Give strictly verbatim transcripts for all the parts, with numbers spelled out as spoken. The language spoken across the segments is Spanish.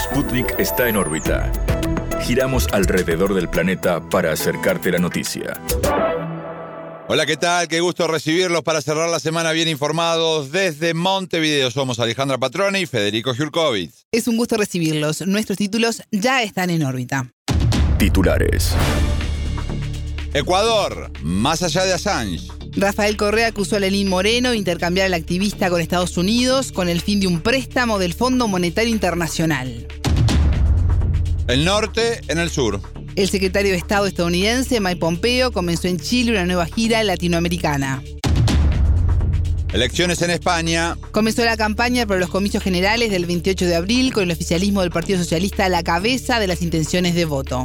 Sputnik está en órbita. Giramos alrededor del planeta para acercarte la noticia. Hola, ¿qué tal? Qué gusto recibirlos para cerrar la semana bien informados desde Montevideo. Somos Alejandra Patrone y Federico Jurkovic. Es un gusto recibirlos. Nuestros títulos ya están en órbita. Titulares. Ecuador, más allá de Assange. Rafael Correa acusó a Lenín Moreno de intercambiar al activista con Estados Unidos con el fin de un préstamo del Fondo Monetario Internacional. El norte en el sur. El secretario de Estado estadounidense, Mike Pompeo, comenzó en Chile una nueva gira latinoamericana. Elecciones en España. Comenzó la campaña para los comicios generales del veintiocho de abril con el oficialismo del Partido Socialista a la cabeza de las intenciones de voto.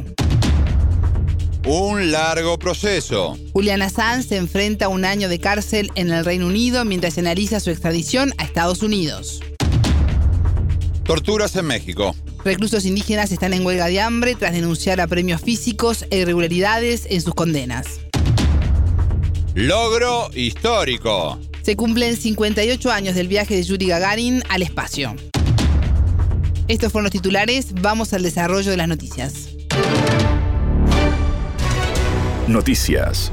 Un largo proceso. Julian Assange se enfrenta a un año de cárcel en el Reino Unido mientras se analiza su extradición a Estados Unidos. Torturas en México. Reclusos indígenas están en huelga de hambre tras denunciar apremios físicos e irregularidades en sus condenas. Logro histórico. Se cumplen cincuenta y ocho años del viaje de Yuri Gagarin al espacio. Estos fueron los titulares. Vamos al desarrollo de las noticias. Noticias.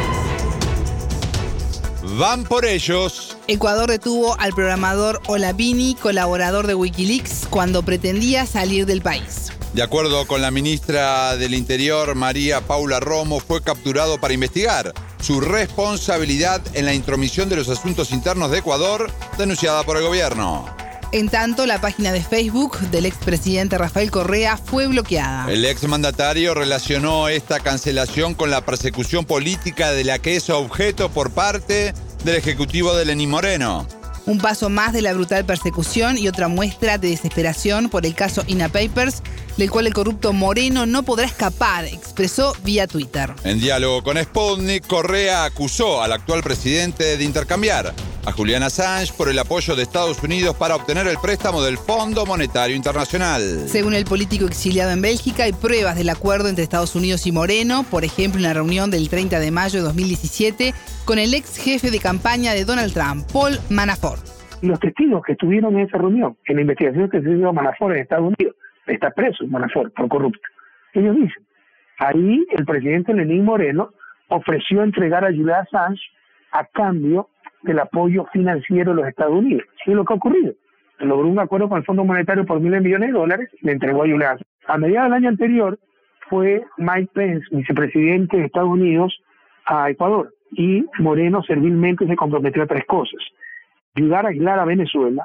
Van por ellos. Ecuador detuvo al programador Olavini, colaborador de Wikileaks, cuando pretendía salir del país. De acuerdo con la ministra del Interior, María Paula Romo, fue capturado para investigar su responsabilidad en la intromisión de los asuntos internos de Ecuador, denunciada por el gobierno. En tanto, la página de Facebook del expresidente Rafael Correa fue bloqueada. El exmandatario relacionó esta cancelación con la persecución política de la que es objeto por parte del ejecutivo de Lenín Moreno. Un paso más de la brutal persecución y otra muestra de desesperación por el caso INA Papers, del cual el corrupto Moreno no podrá escapar, expresó vía Twitter. En diálogo con Sputnik, Correa acusó al actual presidente de intercambiar a Julian Assange por el apoyo de Estados Unidos para obtener el préstamo del Fondo Monetario Internacional. Según el político exiliado en Bélgica, hay pruebas del acuerdo entre Estados Unidos y Moreno, por ejemplo, en la reunión del treinta de mayo de dos mil diecisiete con el ex jefe de campaña de Donald Trump, Paul Manafort. Los testigos que estuvieron en esa reunión, en la investigación que se hizo a Manafort en Estados Unidos, está preso Manafort por corrupto. Ellos dicen, ahí el presidente Lenín Moreno ofreció entregar a Julian Assange a cambio del apoyo financiero de los Estados Unidos. ¿Qué es lo que ha ocurrido? Logró un acuerdo con el Fondo Monetario por miles de millones de dólares y le entregó a Julian Assange. A mediados del año anterior fue Mike Pence, vicepresidente de Estados Unidos, a Ecuador, y Moreno servilmente se comprometió a tres cosas: ayudar a aislar a Venezuela,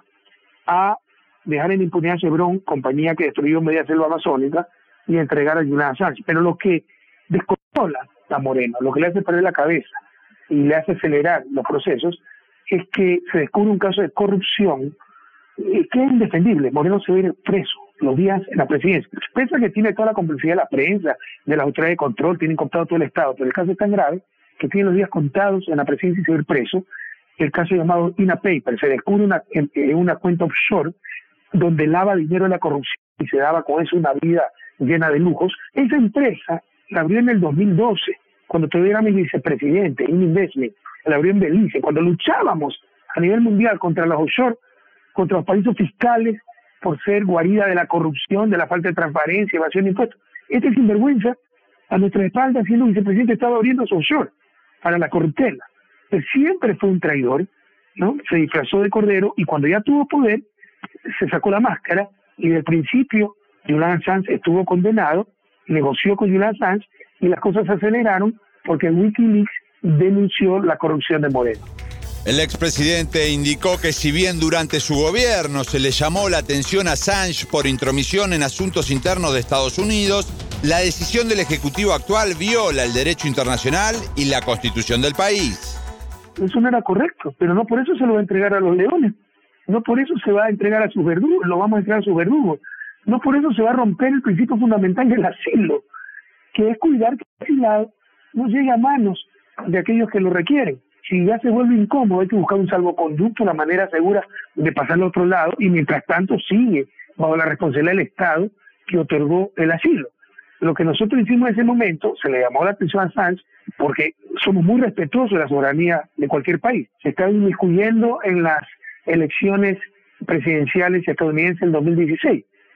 a dejar en impunidad a Chevron, compañía que destruyó media selva amazónica, y entregar a Julian Assange. Pero lo que descontrola a Moreno, lo que le hace perder la cabeza y le hace acelerar los procesos, es que se descubre un caso de corrupción eh, que es indefendible. Moreno se va a ir preso los días en la presidencia. Piensa que tiene toda la complicidad de la prensa, de las autoridades de control, tienen contado todo el Estado, pero el caso es tan grave que tiene los días contados en la presidencia y se va a ir preso. El caso llamado INA Papers, se descubre una, en, una cuenta offshore donde lava dinero de la corrupción y se daba con eso una vida llena de lujos. Esa empresa la abrió en el dos mil doce, cuando todavía era mi vicepresidente, INA Investment, la abrió en Belice, cuando luchábamos a nivel mundial contra los offshore, contra los paraísos fiscales, por ser guarida de la corrupción, de la falta de transparencia, evasión de impuestos. Este sinvergüenza, a nuestra espalda, siendo vicepresidente, estaba abriendo su offshore para la corruptela. Él siempre fue un traidor, ¿no? Se disfrazó de cordero y cuando ya tuvo poder, se sacó la máscara y desde el principio Julian Assange estuvo condenado, negoció con Julian Assange y las cosas se aceleraron porque Wikileaks denunció la corrupción de Moreno. El expresidente indicó que si bien durante su gobierno se le llamó la atención a Assange por intromisión en asuntos internos de Estados Unidos, la decisión del Ejecutivo actual viola el derecho internacional y la Constitución del país. Eso no era correcto, pero no por eso se lo va a entregar a los leones, no por eso se va a entregar a sus verdugos, lo vamos a entregar a sus verdugos, no por eso se va a romper el principio fundamental del asilo, que es cuidar que el asilado no llegue a manos de aquellos que lo requieren. Si ya se vuelve incómodo, hay que buscar un salvoconducto, una manera segura de pasar al otro lado, y mientras tanto sigue bajo la responsabilidad del Estado que otorgó el asilo. Lo que nosotros hicimos en ese momento, se le llamó la atención a Assange, porque somos muy respetuosos de la soberanía de cualquier país. Se está inmiscuyendo en las elecciones presidenciales estadounidenses en dos mil dieciséis.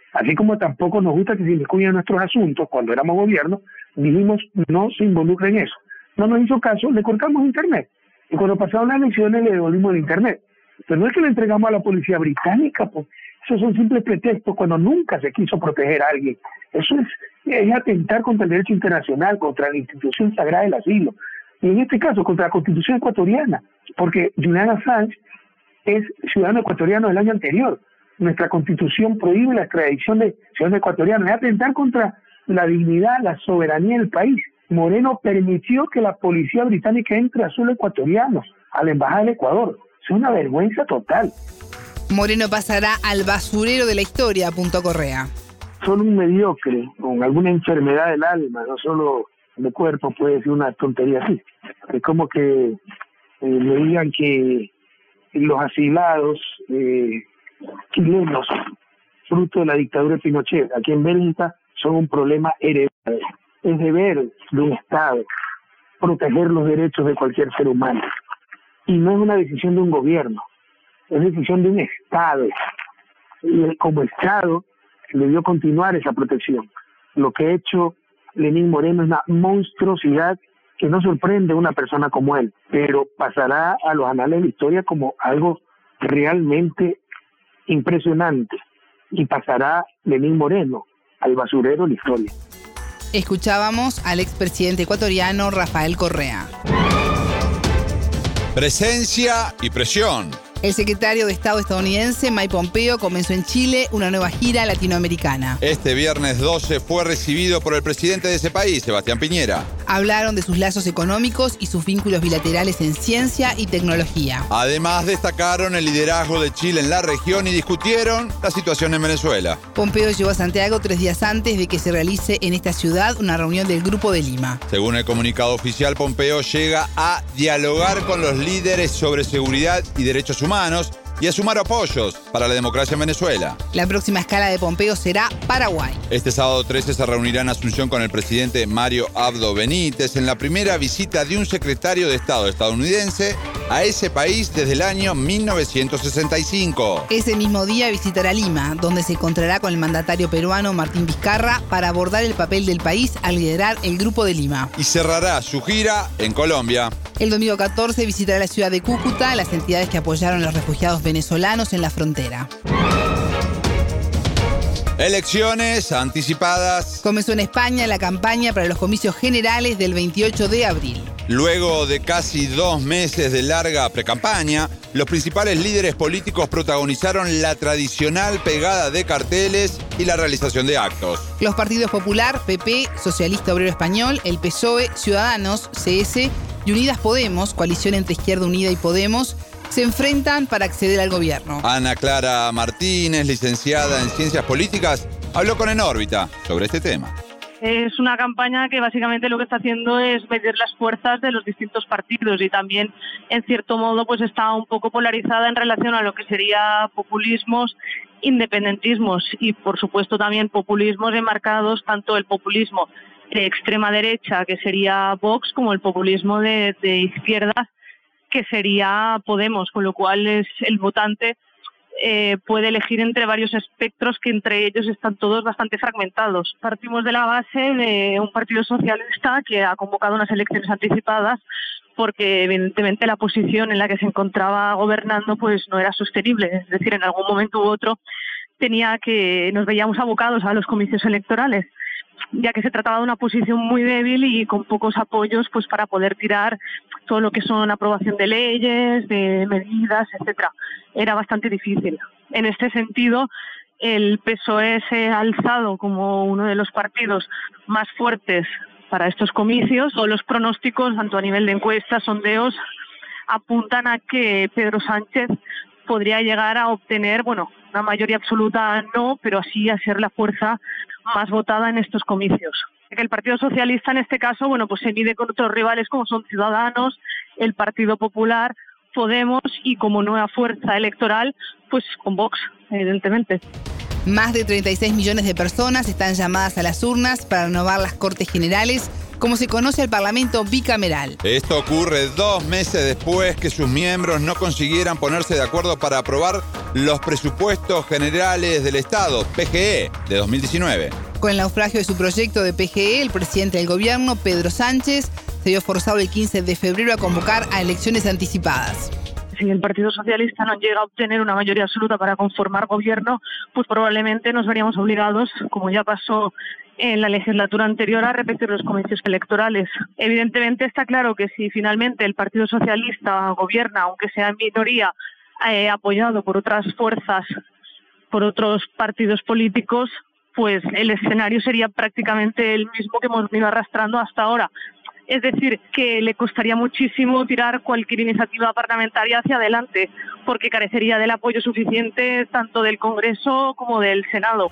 Así como tampoco nos gusta que se inmiscuyan en nuestros asuntos, cuando éramos gobierno, dijimos no se involucre en eso. No nos hizo caso, le cortamos internet. Y cuando pasaron las elecciones le devolvimos el internet. Pero no es que le entregamos a la policía británica, pues esos son simples pretextos cuando nunca se quiso proteger a alguien. Eso es, es atentar contra el derecho internacional, contra la institución sagrada del asilo. Y en este caso, contra la Constitución ecuatoriana, porque Julian Assange es ciudadano ecuatoriano del año anterior. Nuestra Constitución prohíbe la extradición de ciudadanos ecuatorianos. Es atentar contra la dignidad, la soberanía del país. Moreno permitió que la policía británica entre a suelo ecuatoriano, a la Embajada del Ecuador. Es una vergüenza total. Moreno pasará al basurero de la historia, apuntó Correa. Solo un mediocre, con alguna enfermedad del alma, no solo de cuerpo, puede decir una tontería así. Es como que eh, me digan que los asilados eh, chilenos, fruto de la dictadura de Pinochet, aquí en Bélgica, son un problema hereditario. Es deber de un Estado proteger los derechos de cualquier ser humano. Y no es una decisión de un gobierno, es decisión de un Estado. Y como Estado debió continuar esa protección. Lo que ha hecho Lenín Moreno es una monstruosidad que no sorprende a una persona como él, pero pasará a los anales de la historia como algo realmente impresionante. Y pasará Lenín Moreno al basurero de la historia. Escuchábamos al expresidente ecuatoriano Rafael Correa. Presencia y presión. El secretario de Estado estadounidense Mike Pompeo comenzó en Chile una nueva gira latinoamericana. Este viernes doce fue recibido por el presidente de ese país, Sebastián Piñera. Hablaron de sus lazos económicos y sus vínculos bilaterales en ciencia y tecnología. Además, destacaron el liderazgo de Chile en la región y discutieron la situación en Venezuela. Pompeo llegó a Santiago tres días antes de que se realice en esta ciudad una reunión del Grupo de Lima. Según el comunicado oficial, Pompeo llega a dialogar con los líderes sobre seguridad y derechos humanos humanos y a sumar apoyos para la democracia en Venezuela. La próxima escala de Pompeo será Paraguay. Este sábado trece se reunirá en Asunción con el presidente Mario Abdo Benítez en la primera visita de un secretario de Estado estadounidense a ese país desde el año mil novecientos sesenta y cinco. Ese mismo día visitará Lima, donde se encontrará con el mandatario peruano Martín Vizcarra para abordar el papel del país al liderar el Grupo de Lima. Y cerrará su gira en Colombia. El domingo catorce visitará la ciudad de Cúcuta, las entidades que apoyaron a los refugiados venezolanos en la frontera. Elecciones anticipadas. Comenzó en España la campaña para los comicios generales del veintiocho de abril. Luego de casi dos meses de larga precampaña, los principales líderes políticos protagonizaron la tradicional pegada de carteles y la realización de actos. Los partidos Popular, P P, Socialista Obrero Español, el P S O E, Ciudadanos, C S y Unidas Podemos, coalición entre Izquierda Unida y Podemos, se enfrentan para acceder al gobierno. Ana Clara Martínez, licenciada en Ciencias Políticas, habló con En órbita sobre este tema. Es una campaña que básicamente lo que está haciendo es medir las fuerzas de los distintos partidos y también, en cierto modo, pues está un poco polarizada en relación a lo que sería populismos, independentismos y, por supuesto, también populismos enmarcados, tanto el populismo de extrema derecha, que sería Vox, como el populismo de, de izquierdas, que sería Podemos, con lo cual es el votante eh, puede elegir entre varios espectros que entre ellos están todos bastante fragmentados. Partimos de la base de un partido socialista que ha convocado unas elecciones anticipadas porque evidentemente la posición en la que se encontraba gobernando pues no era sostenible, es decir, en algún momento u otro tenía que nos veíamos abocados a los comicios electorales, ya que se trataba de una posición muy débil y con pocos apoyos pues para poder tirar todo lo que son aprobación de leyes, de medidas, etcétera. Era bastante difícil. En este sentido, el P S O E se ha alzado como uno de los partidos más fuertes para estos comicios. Todos los pronósticos, tanto a nivel de encuestas, sondeos, apuntan a que Pedro Sánchez podría llegar a obtener, bueno, una mayoría absoluta no, pero así a ser la fuerza más votada en estos comicios. El Partido Socialista en este caso, bueno, pues se mide con otros rivales como son Ciudadanos, el Partido Popular, Podemos y como nueva fuerza electoral, pues con Vox, evidentemente. Más de treinta y seis millones de personas están llamadas a las urnas para renovar las Cortes Generales, como se conoce el Parlamento bicameral. Esto ocurre dos meses después que sus miembros no consiguieran ponerse de acuerdo para aprobar los presupuestos generales del Estado, P G E, de dos mil diecinueve. Con el naufragio de su proyecto de P G E, el presidente del gobierno, Pedro Sánchez, se vio forzado el quince de febrero a convocar a elecciones anticipadas. Si el Partido Socialista no llega a obtener una mayoría absoluta para conformar gobierno, pues probablemente nos veríamos obligados, como ya pasó en la legislatura anterior, a repetir los comicios electorales. Evidentemente está claro que si finalmente el Partido Socialista gobierna, aunque sea en minoría, eh, apoyado por otras fuerzas, por otros partidos políticos, pues el escenario sería prácticamente el mismo que hemos venido arrastrando hasta ahora. Es decir, que le costaría muchísimo tirar cualquier iniciativa parlamentaria hacia adelante, porque carecería del apoyo suficiente tanto del Congreso como del Senado.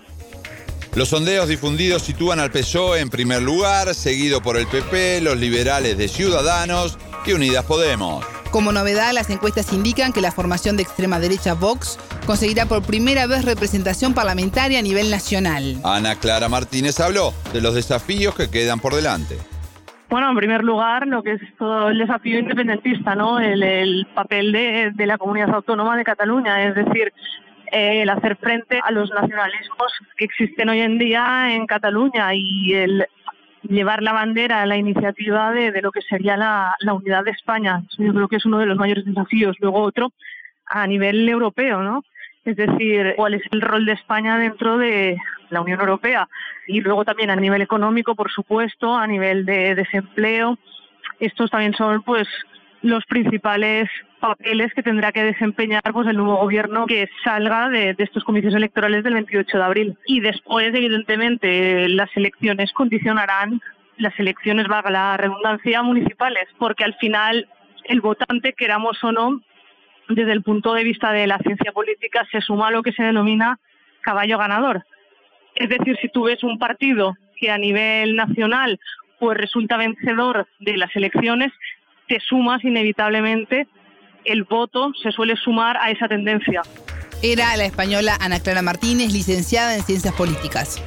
Los sondeos difundidos sitúan al P S O E en primer lugar, seguido por el P P, los liberales de Ciudadanos y Unidas Podemos. Como novedad, las encuestas indican que la formación de extrema derecha Vox conseguirá por primera vez representación parlamentaria a nivel nacional. Ana Clara Martínez habló de los desafíos que quedan por delante. Bueno, en primer lugar, lo que es todo el desafío independentista, ¿no? El, el papel de, de la comunidad autónoma de Cataluña, es decir, eh, el hacer frente a los nacionalismos que existen hoy en día en Cataluña y el llevar la bandera, la iniciativa de, de lo que sería la, la unidad de España. Yo creo que es uno de los mayores desafíos. Luego otro, a nivel europeo, ¿no? Es decir, cuál es el rol de España dentro de la Unión Europea. Y luego también a nivel económico, por supuesto, a nivel de desempleo. Estos también son pues los principales papeles que tendrá que desempeñar pues el nuevo gobierno que salga de, de estos comicios electorales del veintiocho de abril. Y después, evidentemente, las elecciones condicionarán, las elecciones, valga la redundancia, municipales, porque al final el votante, queramos o no, desde el punto de vista de la ciencia política, se suma a lo que se denomina caballo ganador. Es decir, si tú ves un partido que a nivel nacional pues resulta vencedor de las elecciones, te sumas inevitablemente, el voto se suele sumar a esa tendencia. Era la española Ana Clara Martínez, licenciada en Ciencias Políticas.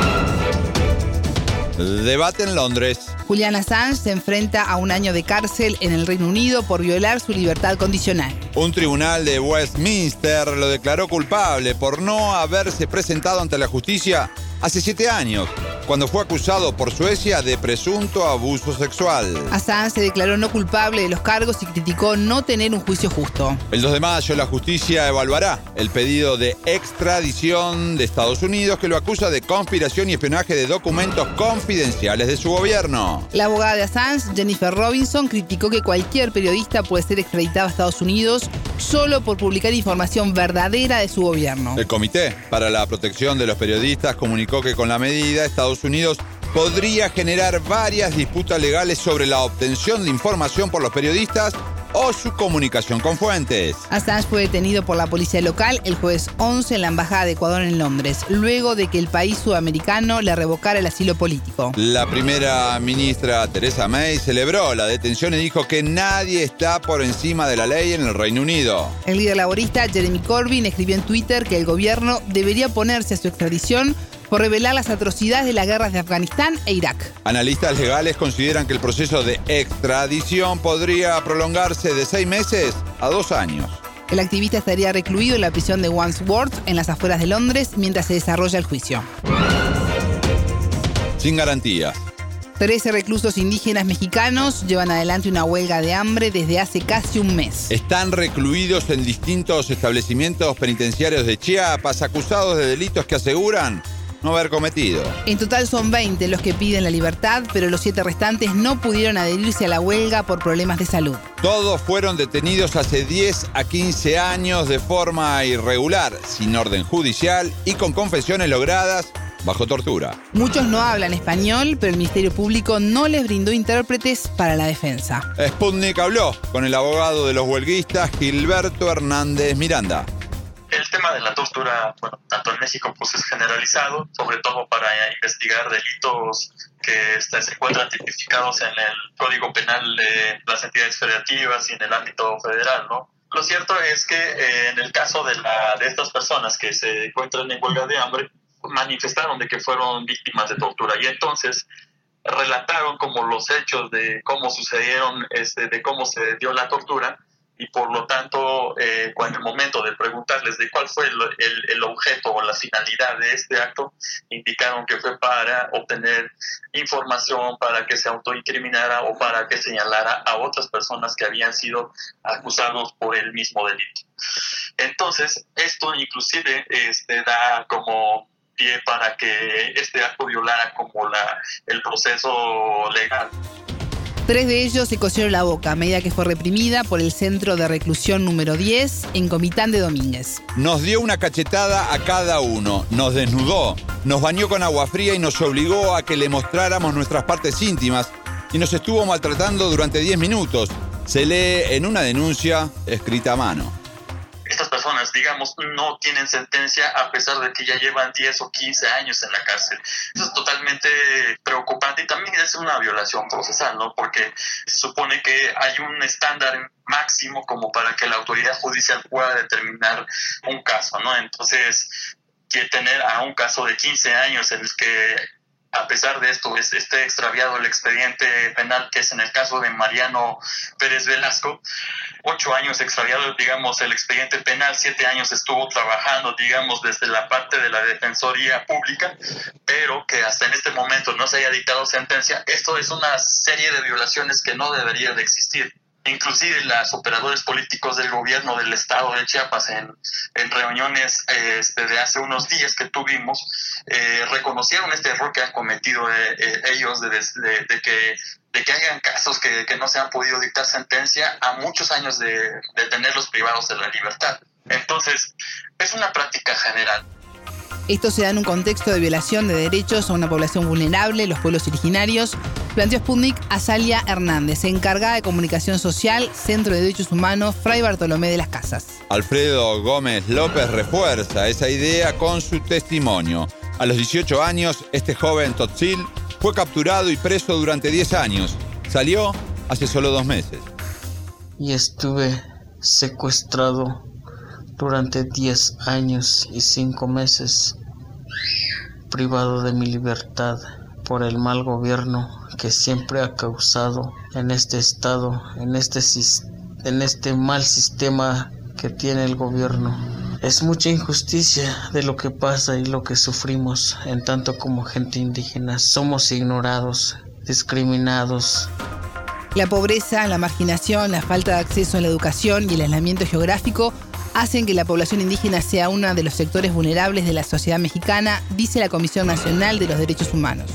Debate en Londres. Julian Assange se enfrenta a un año de cárcel en el Reino Unido por violar su libertad condicional. Un tribunal de Westminster lo declaró culpable por no haberse presentado ante la justicia hace siete años, cuando fue acusado por Suecia de presunto abuso sexual. Assange se declaró no culpable de los cargos y criticó no tener un juicio justo. El dos de mayo la justicia evaluará el pedido de extradición de Estados Unidos que lo acusa de conspiración y espionaje de documentos confidenciales de su gobierno. La abogada de Assange, Jennifer Robinson, criticó que cualquier periodista puede ser extraditado a Estados Unidos solo por publicar información verdadera de su gobierno. El Comité para la Protección de los Periodistas comunicó que con la medida Estados Unidos podría generar varias disputas legales sobre la obtención de información por los periodistas o su comunicación con fuentes. Assange fue detenido por la policía local el jueves once en la Embajada de Ecuador en Londres, luego de que el país sudamericano le revocara el asilo político. La primera ministra Theresa May celebró la detención y dijo que nadie está por encima de la ley en el Reino Unido. El líder laborista Jeremy Corbyn escribió en Twitter que el gobierno debería oponerse a su extradición por revelar las atrocidades de las guerras de Afganistán e Irak. Analistas legales consideran que el proceso de extradición podría prolongarse de seis meses a dos años. El activista estaría recluido en la prisión de Wandsworth, en las afueras de Londres, mientras se desarrolla el juicio. Sin garantías. Trece reclusos indígenas mexicanos llevan adelante una huelga de hambre desde hace casi un mes. Están recluidos en distintos establecimientos penitenciarios de Chiapas, acusados de delitos que aseguran no haber cometido. En total son veinte los que piden la libertad, pero los siete restantes no pudieron adherirse a la huelga por problemas de salud. Todos fueron detenidos hace diez a quince años de forma irregular, sin orden judicial y con confesiones logradas bajo tortura. Muchos no hablan español, pero el Ministerio Público no les brindó intérpretes para la defensa. Sputnik habló con el abogado de los huelguistas, Gilberto Hernández Miranda. El tema de la tortura, bueno, tanto en México pues es generalizado, sobre todo para investigar delitos que este, se encuentran tipificados en el Código Penal de las entidades federativas y en el ámbito federal, ¿no? Lo cierto es que eh, en el caso de, la, de estas personas que se encuentran en huelga de hambre, manifestaron de que fueron víctimas de tortura y entonces relataron como los hechos de cómo sucedieron, este, de cómo se dio la tortura, y por lo tanto, eh, cuando en el momento de preguntarles de cuál fue el, el, el objeto o la finalidad de este acto, indicaron que fue para obtener información, para que se autoincriminara o para que señalara a otras personas que habían sido acusados por el mismo delito. Entonces, esto inclusive este, da como pie para que este acto violara como la, el proceso legal. Tres de ellos se cosieron la boca a medida que fue reprimida por el Centro de Reclusión número diez en Comitán de Domínguez. Nos dio una cachetada a cada uno, nos desnudó, nos bañó con agua fría y nos obligó a que le mostráramos nuestras partes íntimas y nos estuvo maltratando durante diez minutos. Se lee en una denuncia escrita a mano. Estas personas, digamos, no tienen sentencia a pesar de que ya llevan diez o quince años en la cárcel. Eso es totalmente preocupante y también es una violación procesal, ¿no? Porque se supone que hay un estándar máximo como para que la autoridad judicial pueda determinar un caso, ¿no? Entonces, que tener a un caso de quince años en el que a pesar de esto esté extraviado el expediente penal, que es en el caso de Mariano Pérez Velasco, ocho años extraviado, digamos, el expediente penal, siete años estuvo trabajando, digamos, desde la parte de la Defensoría Pública, pero que hasta en este momento no se haya dictado sentencia. Esto es una serie de violaciones que no deberían de existir. Inclusive los operadores políticos del gobierno del estado de Chiapas en, en reuniones este, de hace unos días que tuvimos, eh, reconocieron este error que han cometido eh, eh, ellos de, de, de, que, de que hayan casos que, que no se han podido dictar sentencia a muchos años de, de tenerlos privados de la libertad. Entonces, es una práctica general. Esto se da en un contexto de violación de derechos a una población vulnerable, los pueblos originarios, planteó Sputnik a Salia Hernández, encargada de comunicación social, Centro de Derechos Humanos, Fray Bartolomé de las Casas. Alfredo Gómez López refuerza esa idea con su testimonio. A los dieciocho años, este joven Tzotzil fue capturado y preso durante diez años. Salió hace solo dos meses. Y estuve secuestrado durante diez años y cinco meses, privado de mi libertad por el mal gobierno que siempre ha causado en este estado, en este, en este mal sistema que tiene el gobierno. Es mucha injusticia de lo que pasa y lo que sufrimos en tanto como gente indígena. Somos ignorados, discriminados. La pobreza, la marginación, la falta de acceso a la educación y el aislamiento geográfico hacen que la población indígena sea uno de los sectores vulnerables de la sociedad mexicana, dice la Comisión Nacional de los Derechos Humanos.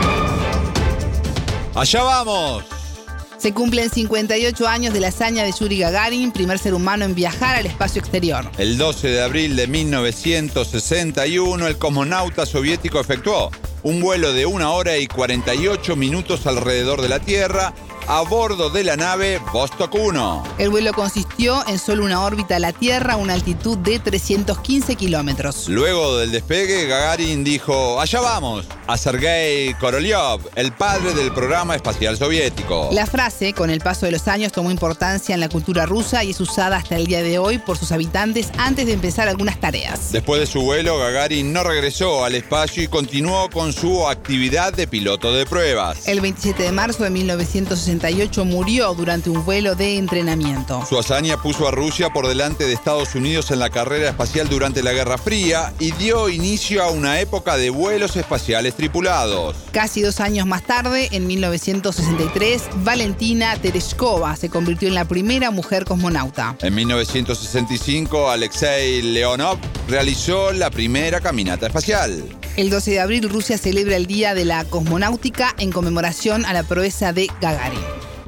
¡Allá vamos! Se cumplen cincuenta y ocho años de la hazaña de Yuri Gagarin, primer ser humano en viajar al espacio exterior. El doce de abril de mil novecientos sesenta y uno, el cosmonauta soviético efectuó un vuelo de una hora y cuarenta y ocho minutos alrededor de la Tierra, a bordo de la nave Vostok uno. El vuelo consistió en solo una órbita a la Tierra a una altitud de trescientos quince kilómetros. Luego del despegue, Gagarin dijo, allá vamos, a Sergei Korolev, el padre del programa espacial soviético. La frase, con el paso de los años, tomó importancia en la cultura rusa y es usada hasta el día de hoy por sus habitantes antes de empezar algunas tareas. Después de su vuelo, Gagarin no regresó al espacio y continuó con su actividad de piloto de pruebas. El veintisiete de marzo de mil novecientos sesenta y ocho murió durante un vuelo de entrenamiento. Su hazaña puso a Rusia por delante de Estados Unidos en la carrera espacial durante la Guerra Fría y dio inicio a una época de vuelos espaciales tripulados. Casi dos años más tarde, en mil novecientos sesenta y tres, Valentina Tereshkova se convirtió en la primera mujer cosmonauta. En mil novecientos sesenta y cinco, Alexei Leonov realizó la primera caminata espacial. El doce de abril, Rusia celebra el Día de la Cosmonáutica en conmemoración a la proeza de Gagarin.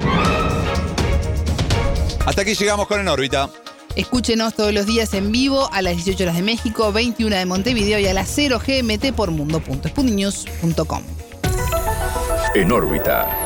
Hasta aquí llegamos con En órbita. Escúchenos todos los días en vivo a las dieciocho horas de México, veintiuna de Montevideo y a las cero G M T por mundo punto sputniknews punto com. En órbita.